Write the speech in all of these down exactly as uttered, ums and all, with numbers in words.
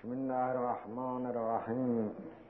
بسم الله الرحمن الرحیم.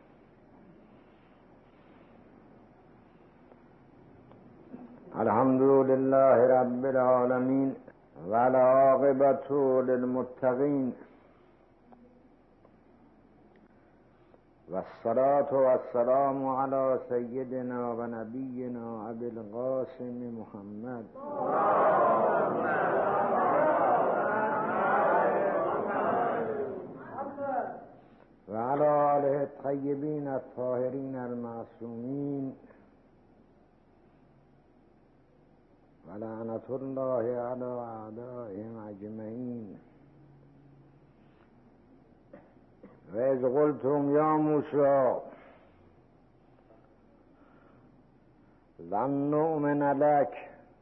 الحمد لله رب العالمین و العاقبة للمتقین و الصلاة و السلام علی سیدنا و نبینا ابی القاسم محمد و علی آله الطیبین الطاهرین المعصومین و لعنت الله علی اعدائهم اجمعین. و اذ قلتم یا موسی لن نؤمن لک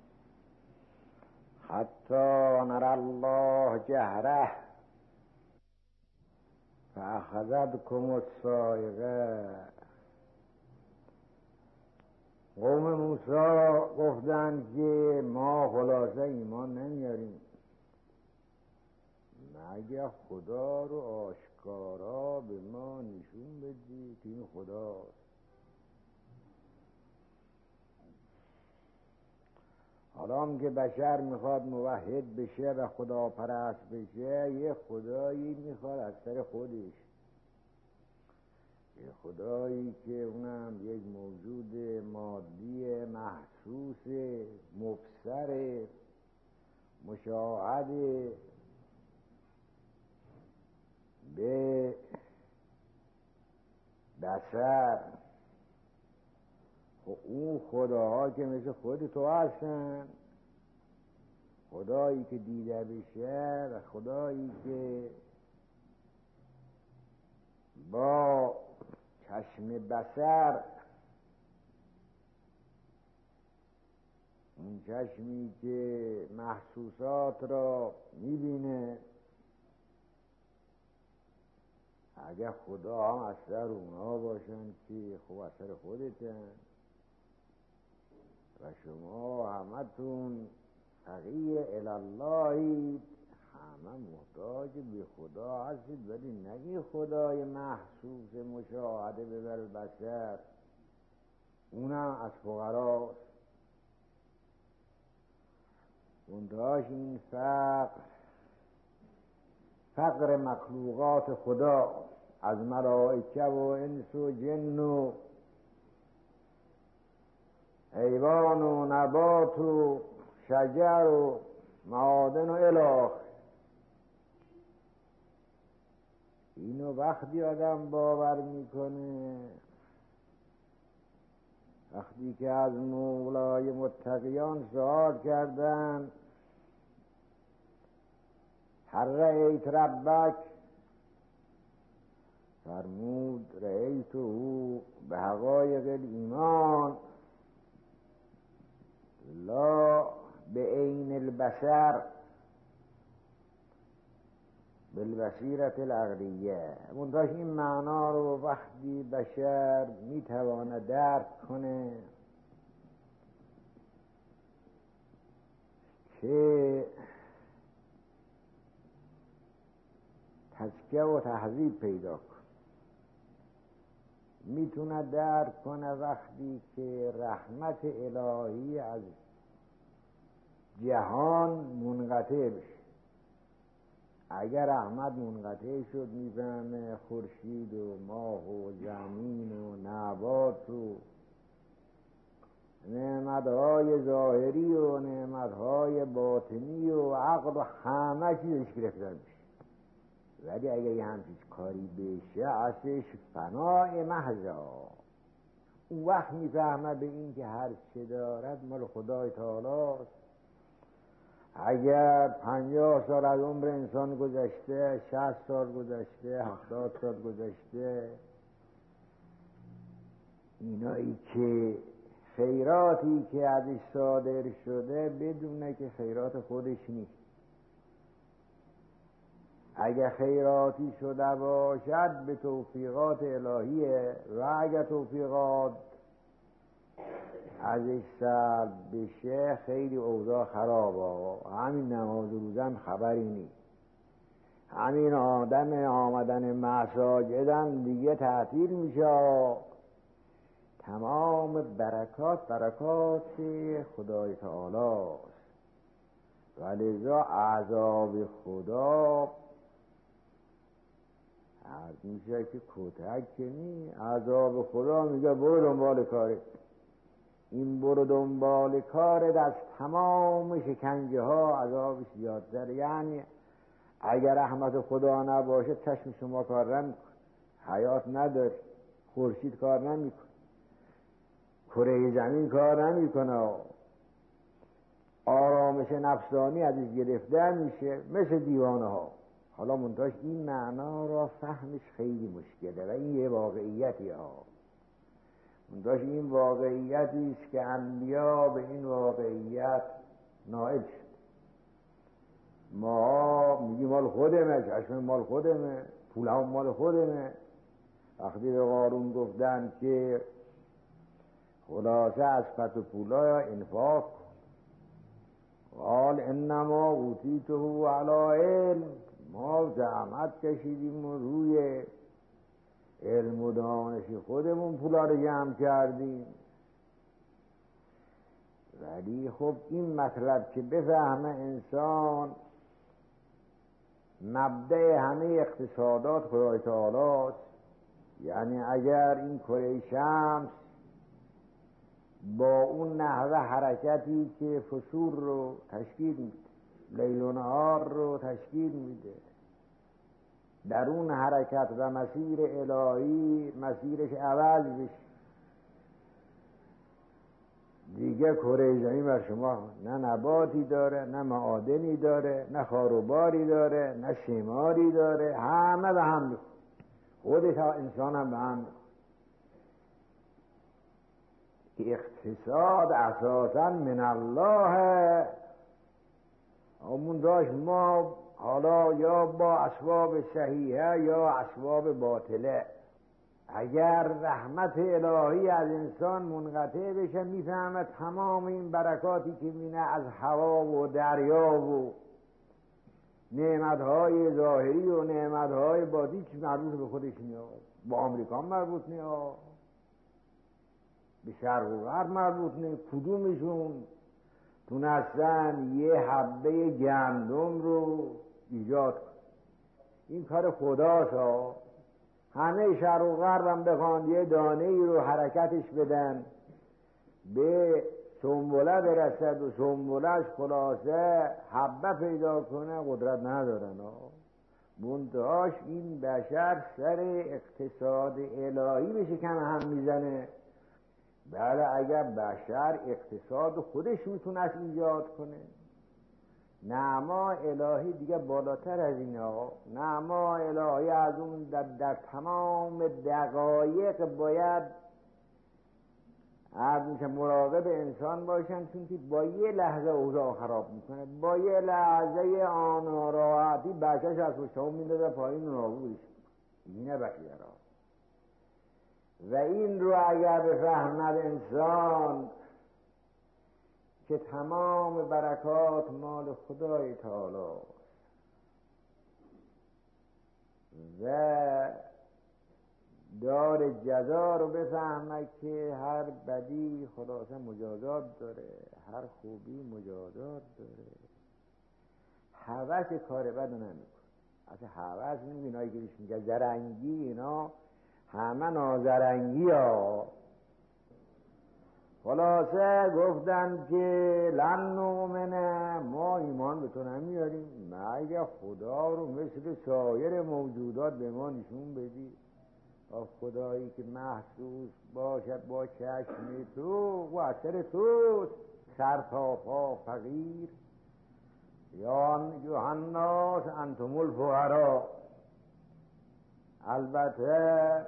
حتی نری الله جهره فاخذتکم الصاعقه. قوم موسی گفتند که ما خلاصه ایمان نمیاریم مگر خدا رو آشکارا به ما نشون بدی که این خداست. حالا هم که بشر میخواد موحد بشه و خدا پرست بشه، یه خدایی میخواد از سر خودش، یه خدایی که اونم یک موجود مادی محسوس مبصر مشاهد به بصر. خب اون خداها که مثل خود تو هستن، خدایی که دیده بشه و خدایی که با چشم بصر، اون چشمی که محسوسات را میبینه، اگر خدا هم از سر اونا باشن که خب از سر خودتن و شما همتون فقیر الاللهید، همه محتاج به خدا هستید، ولی نگی خدای محسوس مشاهده به بالبصر، اونم از فقراست. منتهاش این فقر فقر مخلوقات خدا از ملائکه و انس و جن و حیوان و نبات و شجر و معادن و الاخ. اینو وقتی آدم باور میکنه، وقتی که از مولای متقیان سؤال کردن هر رأیت ربک، فرمود رأیته به حقایق الایمان لا به عین البصر بالبصیرة العقلیه. منتهاش این معنا رو وقتی بشر میتواند درک کنه که تزکیه و تهذیب پیدا کن، میتونه درک کنه وقتی که رحمت الهی از جهان منقطع بشه. اگر رحمت منقطع شد، میفهمه خورشید و ماه و زمین و نبات و نعمتهای ظاهری و نعمتهای باطنی و عقل و همه چیزش گرفتار میشه. ولی اگر یه همچین کاری بشه اصلش فنای محضا، اون وقت میفهمه به این که هر چه دارد مال خدای تعالی است. اگر پنجاه سال از عمر انسان گذشته، شصت سال گذشته، هفتاد سال گذشته، اینایی که خیراتی که ازش صادر شده بدونه که خیرات خودش نیست. اگر خیراتی شده باشد به توفیقات الهیه، و اگر توفیقات ازش سلب بشه خیلی اوضاع خرابه. همین نماز روزم خبری نیست. همین آمدن آمدن مساجدم دیگه تعطیل میشه. تمام برکات برکات خدای تعالی است و لذا عذاب خدا عرض میشه که کتک که نی، عذاب خدا میگه برو دنبال کاره. این برو دنبال کارت از تمام شکنجه ها عذابش زیادتر. یعنی اگر رحمت خدا نباشه چشم شما کار نمیکنه، حیات نداره، خورشید کار نمیکنه، کره زمین کار نمیکنه، آرامش نفسانی ازش گرفته میشه مثل دیوانه ها. حالا منتاش این معنا را فهمش خیلی مشکله و این یه واقعیتی ها. منتاش این واقعیتی است که انبیا به این واقعیت نائل شد. ما میگیم مال خودمه، چشم مال خودمه، پول هم مال خودمه. وقتی به قارون گفتن که خلاصه از فت و پولا انفاق کن، قال انما اوتیته علی علم، ما زحمت کشیدیم و روی علم و دانش خودمون پولا رو جمع کردیم. ولی خب این مطلب که بفهمه انسان مبدأ همه اقتصادات خدای تعالی است. یعنی اگر این کره شمس با اون نحوه حرکتی که فصول رو تشکیل میده، لیل و نهار رو تشکیل میده، در اون حرکت و مسیر الهی مسیرش عوض بشه، دیگه کره زمین بر شما نه نباتی داره، نه معادنی داره، نه خاروباری داره، نه شماری داره، همه به هم میخوره. خودش انسان هم به هم میخوره. اقتصاد اساسا من الله. همون داشت ما حالا یا با اسباب صحیحه یا اسباب باطله، اگر رحمت الهی از انسان منقطع بشه میفهمه تمام این برکاتی که مینه از هوا و دریا و نعمتهای ظاهری و نعمتهای باطنی که مربوط به خودش نیاد، با آمریکا مربوط نیاد، به شرق و غرب مربوط نیست، کدومشون تونستن یه حبه گندم رو ایجاد کن. این کار خداست ها. همه شرق و غرب هم بخوان یه دانه ای رو حرکتش بدن به سنبله برسد و سنبلهش خلاصه حبه پیدا کنه، قدرت ندارن ها. منتهاش این بشر سر اقتصاد الهی به شکم هم میزنه. بله اگر بشر اقتصاد خودش میتونه از ایجاد کنه، نعما الهی دیگه بالاتر از این ها. نعما الهی از اون در, در تمام دقایق باید از میشه مراقب انسان باشن، چون که با یه لحظه اوضاع خراب میکنه، با یه لحظه آن راحتی بچهش از پشتمون میندازه پایین و نابودش اینه بخیره. و این رو اگر بفهمد انسان که تمام برکات مال خدای تعالی و دار جزا رو بفهمه که هر بدی خلاصه مجازات داره، هر خوبی مجازات داره، هوس کار بد نمیکنه. اصلا هوس اینایی که میگه زرنگی، اینا همه نازرنگی ها. خلاصه گفتن که لن نؤمنه، ما ایمان به تو نمیاریم مگه خدا رو مثل سایر موجودات به ما نشون بدی. خدایی که محسوس باشد با چشم تو و اثر توست، سر تا پا فقیر. یا یوحناس انتم الفقرا. البته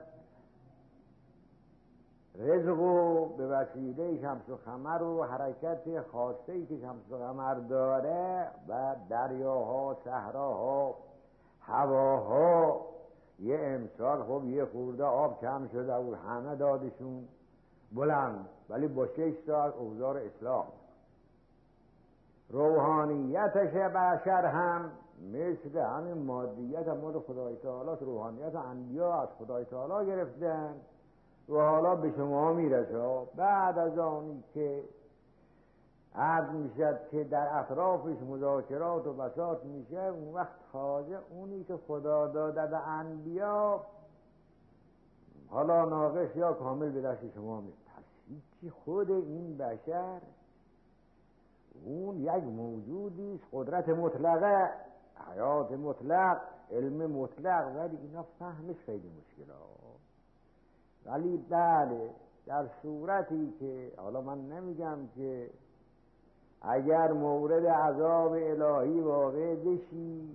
رزق و به وسیله شمس و قمر و حرکت خاصه‌ای که شمس و قمر داره و دریاها، صحراها، هواها، یه امسال خب یه خورده آب کم شده و همه دادشون بلند، ولی با شش سال اوضاع اصلاح. روحانیتش بشر هم مثل همین مادیت هم مال خدای تعالی، روحانیت و انبیا از خدای تعالی گرفتن و حالا به شما میرسه. بعد از آنی که عرض میشد که در اطرافش مذاکرات و بساط میشه، اون وقت تازه اونی که خدا داده به انبیا حالا ناقص یا کامل به دست شما میاد. پس هیچی، خود این بشر اون یک موجودی است، قدرت مطلقه، حیات مطلق، علم مطلق، ولی اینا فهمش خیلی مشکل ها. ولی بله در صورتی که حالا من نمیگم که اگر مورد عذاب الهی واقع بشی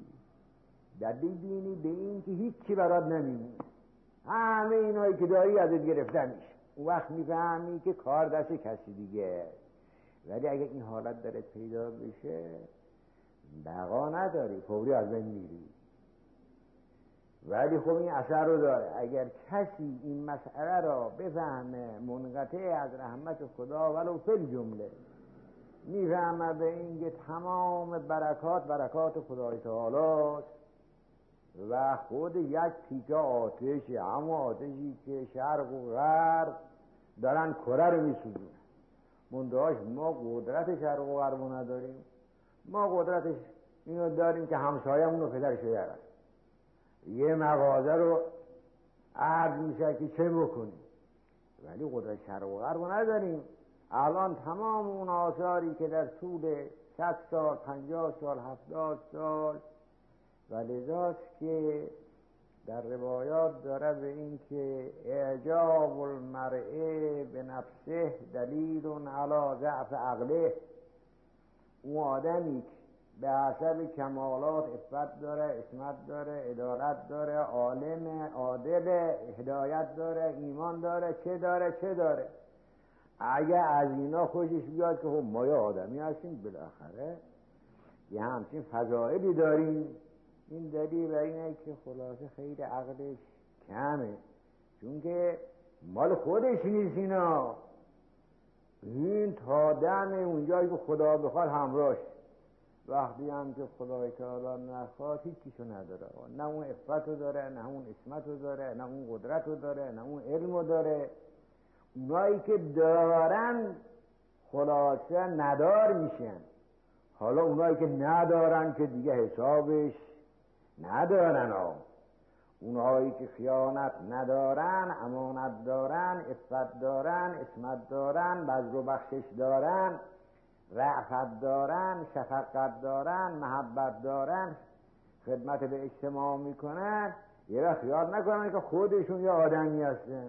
ببینی به این که هیچی برات نمیمونه، همه اینایی که داری ازت گرفته میشه، اون وقت میفهمی که کار دست کسی دیگه. ولی اگر این حالت داره پیدا بشه بقا نداری، فوری از بین میری. ولی خب این اثر رو داره. اگر کسی این مسئله را بفهمه منقطع از رحمت خدا ولو فی جمله، میفهمه به این که تمام برکات برکات خدای تعالی و خود یک تیکه آتش، همون آتشی که شرق و غرب دارن کره رو میسوزونن. مندهاش ما قدرت شرق و غرب رو نداریم، ما قدرتش اینو داریم که همسایمون رو پدرش بیارن، یه مغازه رو عرض میشه که چه بکنیم، ولی قدرت شرق و غرب رو نداریم. الان تمام اون آثاری که در طول صد سال، پنجاه سال، هفتاد سال و لذاست که در روایات داره به این که اعجاب المرء به نفسه دلیل علی ضعف عقله. اون آدمی که به حسب کمالات عفت داره، عصمت داره، عدالت داره، عالم، عادل، هدایت داره، ایمان داره، چه داره چه داره، اگه از اینا خوشش بیاد که خب ما یه آدمی هستیم بالاخره یه همچین فضائلی داریم، این دلیل بر اینه که خلاصه خیلی عقلش کمه، چون که مال خودش نیست اینا. این تا دم اونجایی که خدا بخواد همراهش، وقتی هم که خدای تعالی نخواد هیچیشو نداره، نه اون عفتو داره، نه اون عصمتو داره، نه اون قدرتو داره، نه اون علمو داره. اونایی که دارن خلاصه ندار میشن. حالا اونایی که ندارن که دیگه حسابش ندارن ها. اونایی که خیانت ندارن، امانت دارن، عفت دارن، عصمت دارن، بذل و بخشش دارن، رأفت دارن، شفقت دارن، محبت دارن، خدمت به اجتماع میکنن، یه وقت خیال نکنن که خودشون یه آدمی هستن.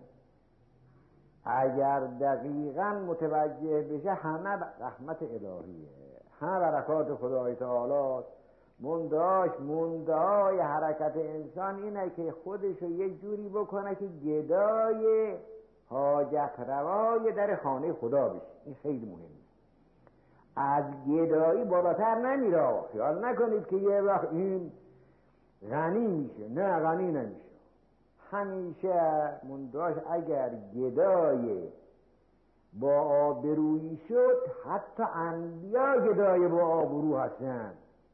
اگر دقیقاً متوجه بشه همه رحمت الهیه، همه برکات خدای تعالی. منداش مندهای حرکت انسان اینه که خودشو یه جوری بکنه که گدای حاجت روای در خانه خدا بشه. این خیلی مهمه. از گدایی بالاتر نمیره. خیال نکنید که یه وقت این غنی میشه، نه غنی نمیشه. همیشه منداش اگر گدای با آبرویی شد، حتی انبیا گدای با آبرو هستن.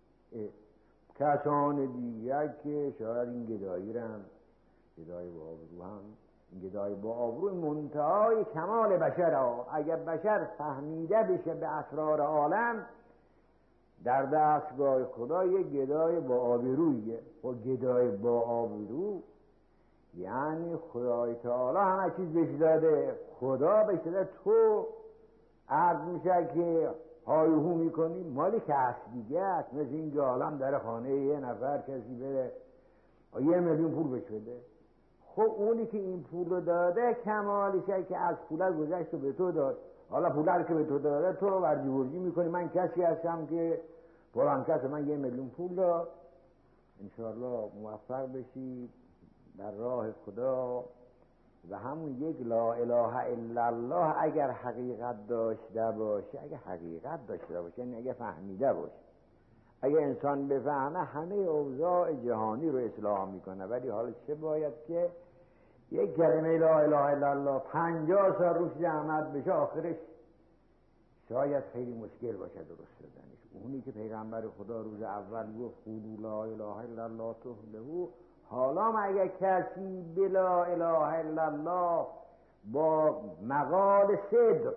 کسان دیگر که شاید این گدایی رم گدای با آبرو هم این گدای با آبرو منتهای کمال بشر ها. اگر بشر فهمیده بشه به اسرار عالم، در دستگاه خدا یک گدای با آبرویه. و گدای با آبرو یعنی خدای تعالی همه چیز بهش داده، خدا بهش داده، تو عرض میشه که هایهو میکنی مالی که هست دیگه است. مثل این عالم در خانه یه نفر کسی بره یه میلیون پول بهش بده، خب اونی که این پول رو داده کمالشه که از پول گذشت و به تو داد. حالا پول که به تو داده تو ورجی ورجی میکنی، من کسی هستم که فلان کس من یه میلیون پول داد. انشاءالله موفق بشید در راه خدا و همون یک لا اله الا الله اگر حقیقت داشته باشه، اگر حقیقت داشته باشه یعنی اگر فهمیده باشه، اگر انسان بفهمه همه اوضاع جهانی رو اصلاح میکنه. ولی حالا چه باید که یک کلمه لا اله الا الله پنجاه سال روش زحمت بشه، آخرش شاید خیلی مشکل باشه درست شدنش. اونی که پیغمبر خدا روز اول گفت قولوا لا اله الا الله تفلحوا، حالا اگر کسی بلا اله الا الله با مقال صدق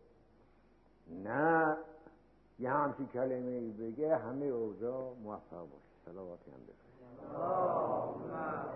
نه یه همچی کلمه بگه همه اوضاع موفق باشه. صلواتی هم بفرست.